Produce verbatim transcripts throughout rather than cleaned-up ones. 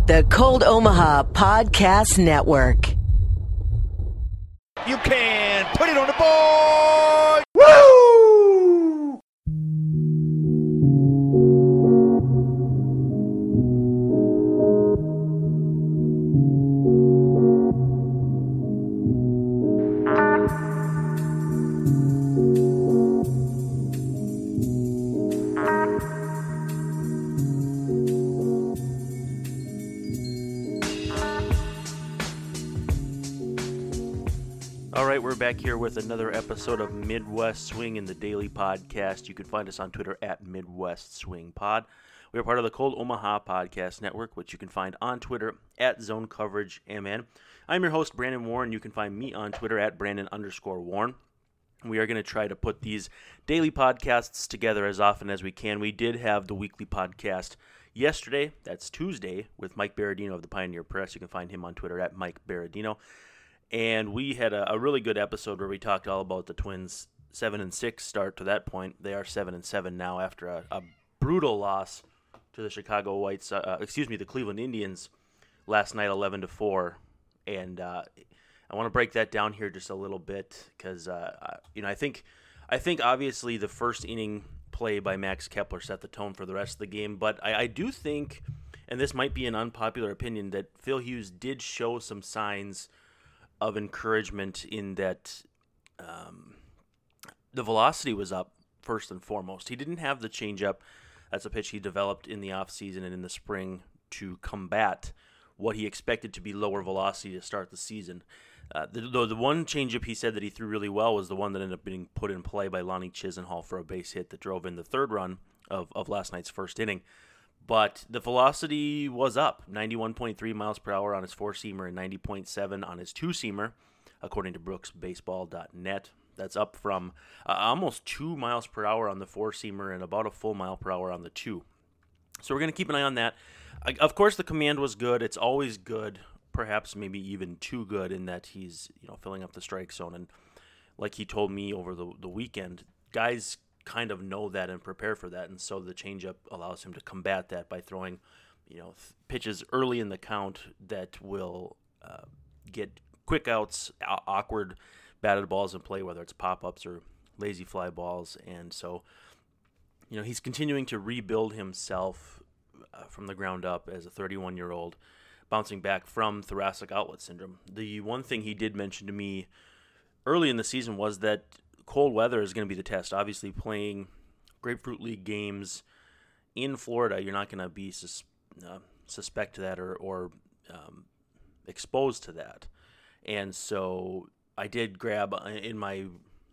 The Cold Omaha Podcast Network. You can put it on the board. Woo! All right, we're back here with another episode of Midwest Swing in the Daily Podcast. You can find us on Twitter at Midwest Swing Pod. We are part of the Cold Omaha Podcast Network, which you can find on Twitter at Zone Coverage M N. I'm your host, Brandon Warren. You can find me on Twitter at Brandon underscore Warren. We are going to try to put these daily podcasts together as often as we can. We did have the weekly podcast yesterday. That's Tuesday with Mike Berardino of the Pioneer Press. You can find him on Twitter at Mike Berardino. And we had a, a really good episode where we talked all about the Twins' seven and six start to that point. They are seven and seven now after a, a brutal loss to the Chicago White Sox, uh, excuse me, the Cleveland Indians last night, eleven to four. And uh, I want to break that down here just a little bit because uh, you know I think I think obviously the first inning play by Max Kepler set the tone for the rest of the game. But I, I do think, and this might be an unpopular opinion, that Phil Hughes did show some signs of encouragement in that um, the velocity was up first and foremost. He didn't have the changeup. That's a pitch he developed in the offseason and in the spring to combat what he expected to be lower velocity to start the season. Uh, the, the, the one changeup he said that he threw really well was the one that ended up being put in play by Lonnie Chisenhall for a base hit that drove in the third run of, of last night's first inning. But the velocity was up, ninety-one point three miles per hour on his four-seamer and ninety point seven on his two-seamer, according to Brooks Baseball dot net. That's up from uh, almost two miles per hour on the four-seamer and about a full mile per hour on the two. So we're going to keep an eye on that. Uh, of course, the command was good. It's always good, perhaps maybe even too good, in that he's you know filling up the strike zone. And like he told me over the the weekend, guys kind of know that and prepare for that, and so the changeup allows him to combat that by throwing, you know, th- pitches early in the count that will uh, get quick outs, a- awkward batted balls in play, whether it's pop-ups or lazy fly balls. And so, you know, he's continuing to rebuild himself uh, from the ground up as a thirty-one-year-old, bouncing back from thoracic outlet syndrome. The one thing he did mention to me early in the season was that cold weather is going to be the test. Obviously, playing Grapefruit League games in Florida, you're not going to be sus- uh, suspect to that or, or um, exposed to that. And so I did grab uh, in my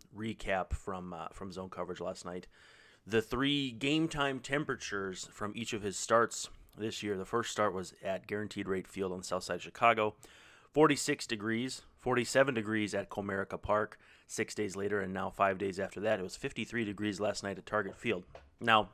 recap from uh, from Zone Coverage last night the three game time temperatures from each of his starts this year. The first start was at Guaranteed Rate Field on the south side of Chicago, forty-six degrees, forty-seven degrees at Comerica Park. Six days later, and now five days after that, it was fifty-three degrees last night at Target Field. Now,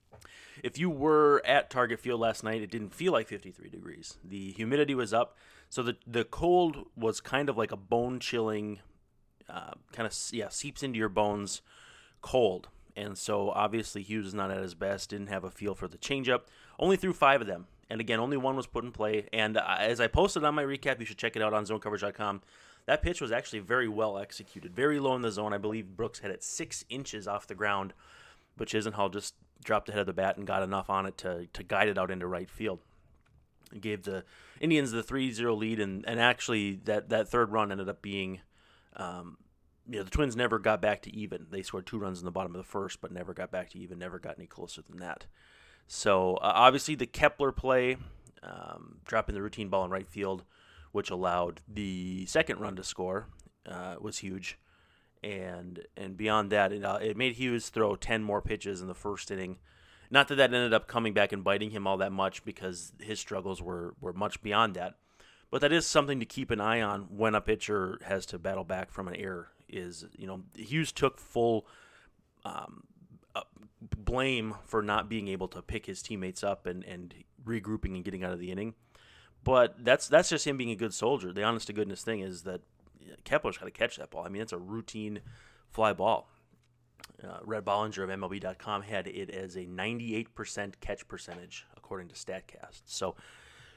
if you were at Target Field last night, it didn't feel like fifty-three degrees. The humidity was up, so the the cold was kind of like a bone-chilling, uh, kind of yeah seeps into your bones cold. And so obviously Hughes is not at his best, didn't have a feel for the changeup, only threw five of them. And again, only one was put in play. And uh, as I posted on my recap, you should check it out on zone coverage dot com. That pitch was actually very well executed, very low in the zone. I believe Brooks had it six inches off the ground, but Chisenhall just dropped the head of the bat and got enough on it to, to guide it out into right field. It gave the Indians the three zero lead, and, and actually that, that third run ended up being, um, you know, the Twins never got back to even. They scored two runs in the bottom of the first, but never got back to even, never got any closer than that. So uh, obviously the Kepler play, um, dropping the routine ball in right field, which allowed the second run to score, uh, was huge. And and beyond that, it, uh, it made Hughes throw ten more pitches in the first inning. Not that that ended up coming back and biting him all that much, because his struggles were, were much beyond that. But that is something to keep an eye on when a pitcher has to battle back from an error. Is, you know, Hughes took full um, uh, blame for not being able to pick his teammates up and, and regrouping and getting out of the inning. But that's that's just him being a good soldier. The honest to goodness thing is that Kepler's got to catch that ball. I mean, it's a routine fly ball. Uh, Red Bollinger of M L B dot com had it as a ninety-eight percent catch percentage, according to StatCast. So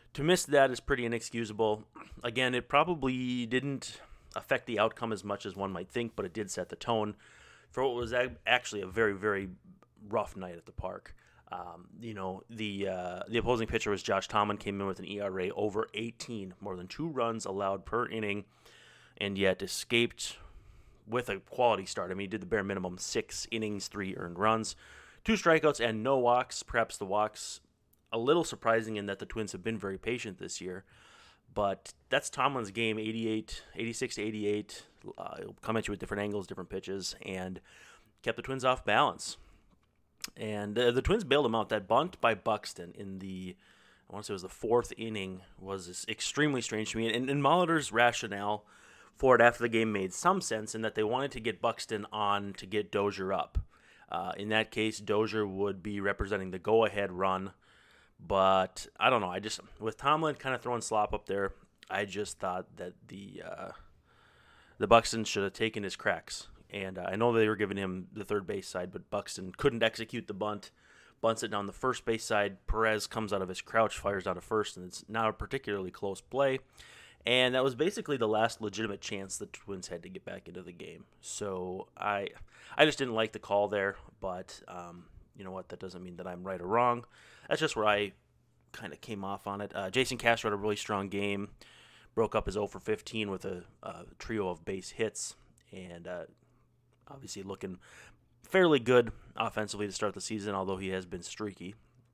to miss that is pretty inexcusable. Again, it probably didn't affect the outcome as much as one might think, but it did set the tone for what was actually a very, very rough night at the park. Um, you know, the uh, the opposing pitcher was Josh Tomlin, came in with an E R A over eighteen, more than two runs allowed per inning, and yet escaped with a quality start. I mean, he did the bare minimum, six innings, three earned runs, two strikeouts, and no walks. Perhaps the walks a little surprising in that the Twins have been very patient this year. But that's Tomlin's game, eighty-eight, eighty-six to eighty-eight. Uh, he'll come at you with different angles, different pitches, and kept the Twins off balance. And uh, the Twins bailed him out. That bunt by Buxton in the, I want to say it was the fourth inning, was extremely strange to me. And, and Molitor's rationale for it after the game made some sense in that they wanted to get Buxton on to get Dozier up. Uh, in that case, Dozier would be representing the go-ahead run. But I don't know. I just, with Tomlin kind of throwing slop up there, I just thought that the uh, the Buxton should have taken his cracks. And uh, I know they were giving him the third base side, but Buxton couldn't execute the bunt. Bunts it down the first base side. Perez comes out of his crouch, fires down to first, and it's not a particularly close play. And that was basically the last legitimate chance the Twins had to get back into the game. So I I just didn't like the call there, but um, you know what? That doesn't mean that I'm right or wrong. That's just where I kind of came off on it. Uh, Jason Castro had a really strong game. Broke up his oh for fifteen with a, a trio of base hits. And uh, obviously looking fairly good offensively to start the season, although he has been streaky.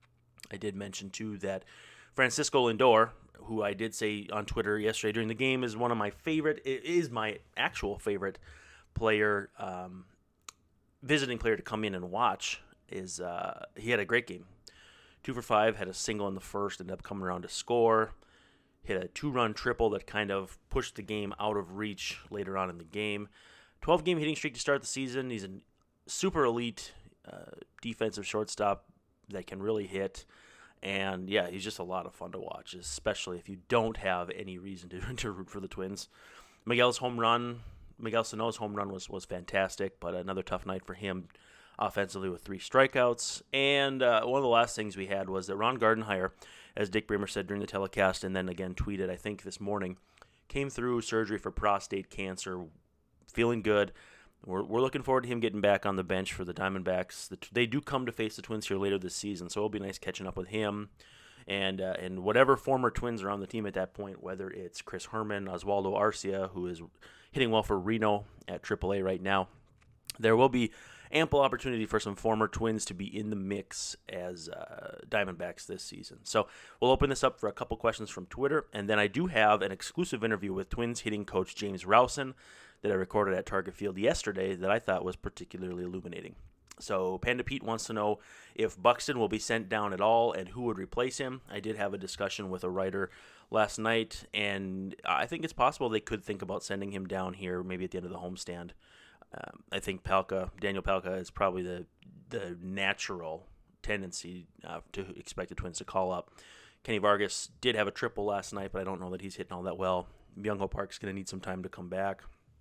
I did mention, too, that Francisco Lindor, who I did say on Twitter yesterday during the game, is one of my favorite, it is my actual favorite player, um, visiting player to come in and watch. Is uh, he had a great game. Two for five, had a single in the first, ended up coming around to score. Hit a two-run triple that kind of pushed the game out of reach later on in the game. twelve-game hitting streak to start the season. He's a super elite uh, defensive shortstop that can really hit. And, yeah, he's just a lot of fun to watch, especially if you don't have any reason to, to root for the Twins. Miguel's home run, Miguel Sano's home run was, was fantastic, but another tough night for him offensively with three strikeouts. And uh, one of the last things we had was that Ron Gardenhire, as Dick Bremer said during the telecast and then again tweeted, I think this morning, came through surgery for prostate cancer, feeling good. We're, we're looking forward to him getting back on the bench for the Diamondbacks. The, they do come to face the Twins here later this season, so it'll be nice catching up with him. And uh, and whatever former Twins are on the team at that point, whether it's Chris Herman, Oswaldo Arcia, who is hitting well for Reno at triple A right now, there will be ample opportunity for some former Twins to be in the mix as uh, Diamondbacks this season. So we'll open this up for a couple questions from Twitter, and then I do have an exclusive interview with Twins hitting coach James Rowson that I recorded at Target Field yesterday that I thought was particularly illuminating. So Panda Pete wants to know if Buxton will be sent down at all and who would replace him. I did have a discussion with a writer last night, and I think it's possible they could think about sending him down here maybe at the end of the homestand. Um, I think Palka, Daniel Palka is probably the the natural tendency uh, to expect the Twins to call up. Kenny Vargas did have a triple last night, but I don't know that he's hitting all that well. Byung-Ho Park's going to need some time to come back.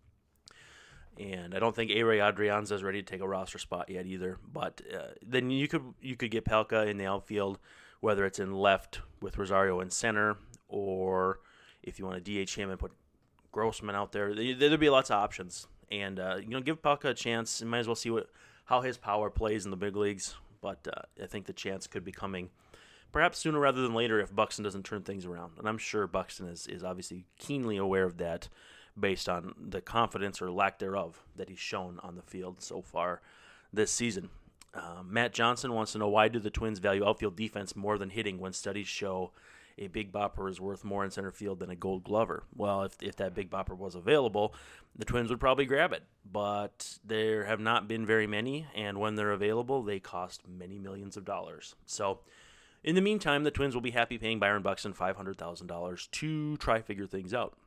And I don't think A-Ray Adrianza is ready to take a roster spot yet either. But uh, then you could you could get Palka in the outfield, whether it's in left with Rosario in center, or if you want to D H him and put Grossman out there, there'll be lots of options. And, uh, you know, give Palka a chance. You might as well see what how his power plays in the big leagues. But uh, I think the chance could be coming perhaps sooner rather than later if Buxton doesn't turn things around. And I'm sure Buxton is, is obviously keenly aware of that based on the confidence or lack thereof that he's shown on the field so far this season. Uh, Matt Johnson wants to know, why do the Twins value outfield defense more than hitting when studies show a big bopper is worth more in center field than a gold glover? Well, if if that big bopper was available, the Twins would probably grab it. But there have not been very many, and when they're available, they cost many millions of dollars. So in the meantime, the Twins will be happy paying Byron Buxton five hundred thousand dollars to try figure things out.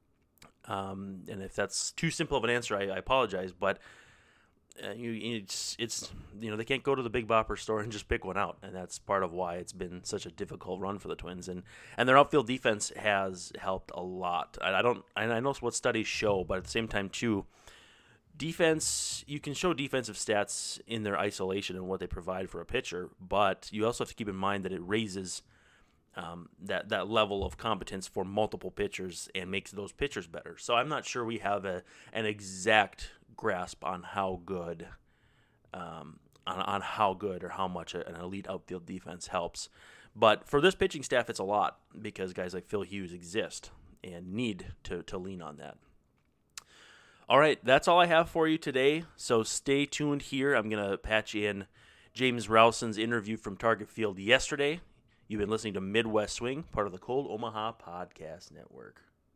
Um, and if that's too simple of an answer, I, I apologize, but uh, you, it's, it's, you know, they can't go to the big bopper store and just pick one out. And that's part of why it's been such a difficult run for the Twins. And, and their outfield defense has helped a lot. I, I don't, I know what studies show, but at the same time too, defense, you can show defensive stats in their isolation and what they provide for a pitcher, but you also have to keep in mind that it raises um, that that level of competence for multiple pitchers and makes those pitchers better. So I'm not sure we have a an exact grasp on how good, um, on, on how good or how much an elite outfield defense helps. But for this pitching staff, it's a lot because guys like Phil Hughes exist and need to to lean on that. All right, that's all I have for you today. So stay tuned here. I'm gonna patch in James Rowson's interview from Target Field yesterday. You've been listening to Midwest Swing, part of the Cold Omaha Podcast Network.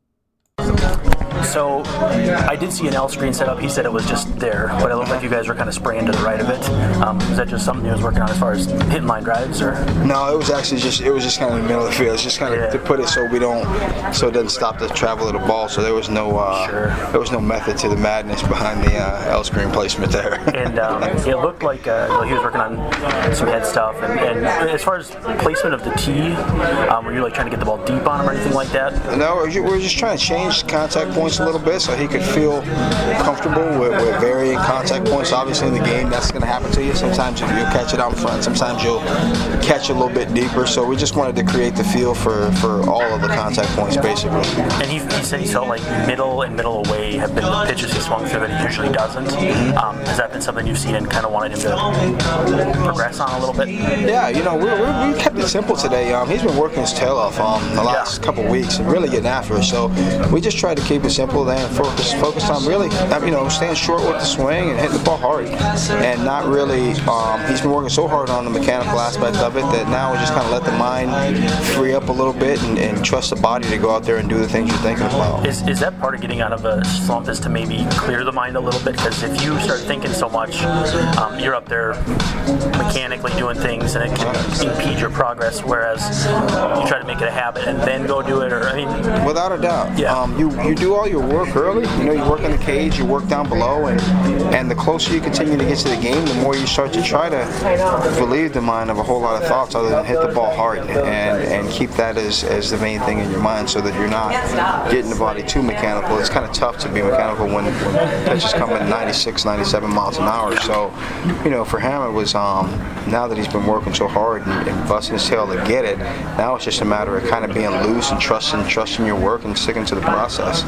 So I did see an L screen set up. He said it was just there, but it looked like you guys were kind of spraying to the right of it. Um, is that just something he was working on as far as hitting line drives, or? No, it was actually just it was just kind of in the middle of the field. It's just kind of yeah. to put it so we don't so it doesn't stop the travel of the ball. So there was no uh, sure. there was no method to the madness behind the uh, L screen placement there. And um, it looked like uh, well, he was working on some head stuff. And, and as far as placement of the tee, um, were you like trying to get the ball deep on him or anything like that? No, we were just trying to change contact points a little bit so he could feel comfortable with, with varying contact points. Obviously in the game that's going to happen to you. Sometimes you'll catch it out in front, sometimes you'll catch a little bit deeper. So we just wanted to create the feel for, for all of the contact points basically. And he, he said he felt like middle and middle away have been the pitches he swung through that he usually doesn't. Um, has that been something you've seen and kind of wanted him to progress on a little bit? Yeah, you know, we we, we kept it simple today. Um, he's been working his tail off um, the last yeah. couple of weeks and really getting after it. So we just tried to keep it simple then focus focused on really, you know, staying short with the swing and hitting the ball hard, and not really. Um, he's been working so hard on the mechanical aspect of it that now we just kind of let the mind free up a little bit and, and trust the body to go out there and do the things you're thinking about. Is is that part of getting out of a slump, is to maybe clear the mind a little bit? Because if you start thinking so much, um, you're up there mechanically doing things and it can impede your progress. Whereas you try to make it a habit and then go do it, or I mean, without a doubt, yeah. Um, you you do all your work early. You know, you work in the cage, you work down below, and and the closer you continue to get to the game, the more you start to try to relieve the mind of a whole lot of thoughts other than hit the ball hard and and keep that as as the main thing in your mind, so that you're not getting the body too mechanical. It's kind of tough to be mechanical when, when pitches come in ninety-six, ninety-seven miles an hour. So, you know, for him it was um, now that he's been working so hard and, and busting his tail to get it, now it's just a matter of kind of being loose and trusting trusting your work and sticking to the process.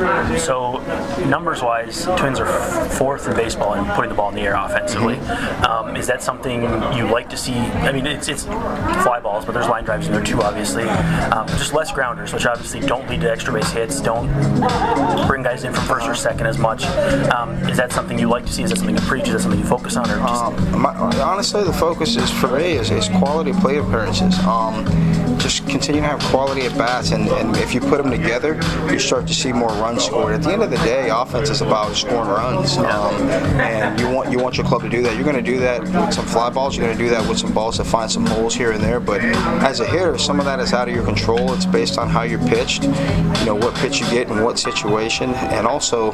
So, numbers-wise, Twins are fourth in baseball in putting the ball in the air offensively. Mm-hmm. Um, is that something you like to see? I mean, it's, it's fly balls, but there's line drives in there too, obviously. Um, just less grounders, which obviously don't lead to extra base hits, don't bring guys in from first or second as much. Um, is that something you like to see? Is that something you preach? Is that something you focus on? Or just... um, my, honestly, the focus is for me is, is quality plate appearances. Um, just continue to have quality at bats, and, and if you put them together, you start to see more runs scored. At the end of the day, offense is about scoring runs, um, and you want you want your club to do that. You're going to do that with some fly balls. You're going to do that with some balls that find some holes here and there. But as a hitter, some of that is out of your control. It's based on how you're pitched, you know, what pitch you get in what situation, and also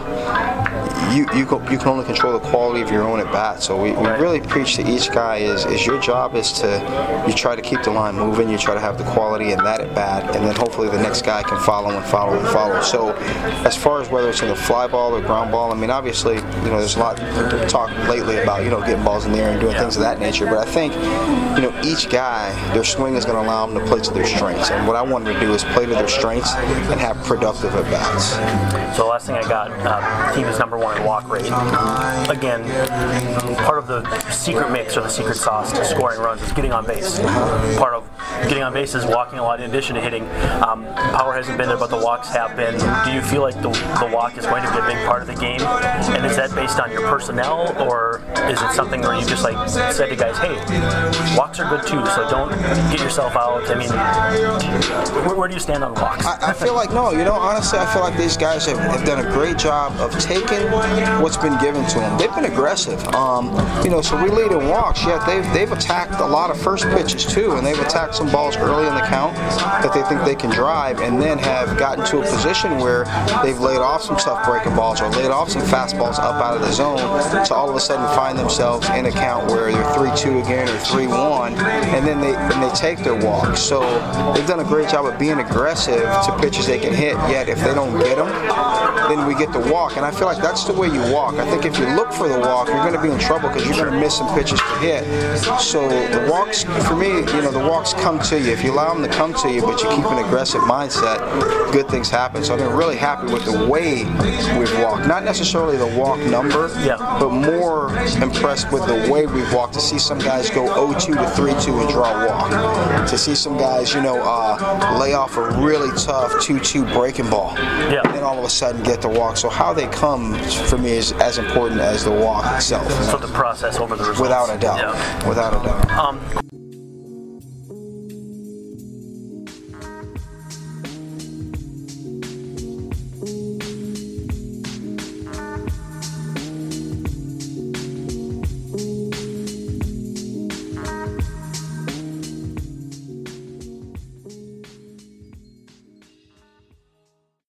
you you, go, you can only control the quality of your own at bat. So we, we really preach to each guy is is your job is to you try to keep the line moving. You try to have the quality in that at bat, and then hopefully the next guy can follow and follow and follow. So as far as whether it's in a fly ball or ground ball, I mean, obviously, you know, there's a lot of talk lately about, you know, getting balls in the air and doing things of that nature. But I think, you know, each guy, their swing is going to allow them to play to their strengths. And what I want them to do is play to their strengths and have productive at bats. So the last thing I got, uh, team is number one in walk rate. Again, part of the secret mix or the secret sauce to scoring runs is getting on base. Part of getting on base is walking a lot in addition to hitting. Um, power hasn't been there, but the walks have been. Do you feel like the, the walk is going to be a big part of the game? And is that based on your personnel, or is it something where you just like said to guys, hey, walks are good too, so don't get yourself out? I mean, where, where do you stand on walks? I, I feel like, no, you know, honestly, I feel like these guys have, have done a great job of taking what's been given to them. They've been aggressive. Um, you know, so we lead in walks, yet they've, they've attacked a lot of first pitches too, and they've attacked some balls early in the count that they think they can drive, and then have gotten to a position where they've laid off some tough breaking balls or laid off some fastballs up out of the zone to all of a sudden find themselves in a count where they're three two again or three one, and then they and they take their walks. So they've done a great job of being aggressive to pitches they can hit, yet if they don't get them, then we get the walk. And I feel like that's the way you walk. I think if you look for the walk, you're going to be in trouble because you're going to miss some pitches to hit. So the walks, for me, you know, the walks come to you. If you allow allow them to come to you, but you keep an aggressive mindset, good things happen. So I've been really happy with the way we've walked. Not necessarily the walk number, yeah. but more impressed with the way we've walked. To see some guys go oh two to three two and draw a walk. To see some guys, you know, uh, lay off a really tough two two breaking ball. Yeah. And then all of a sudden get the walk. So how they come, for me, is as important as the walk itself. So the process over the results. Without a doubt. Yeah. Without a doubt. Um,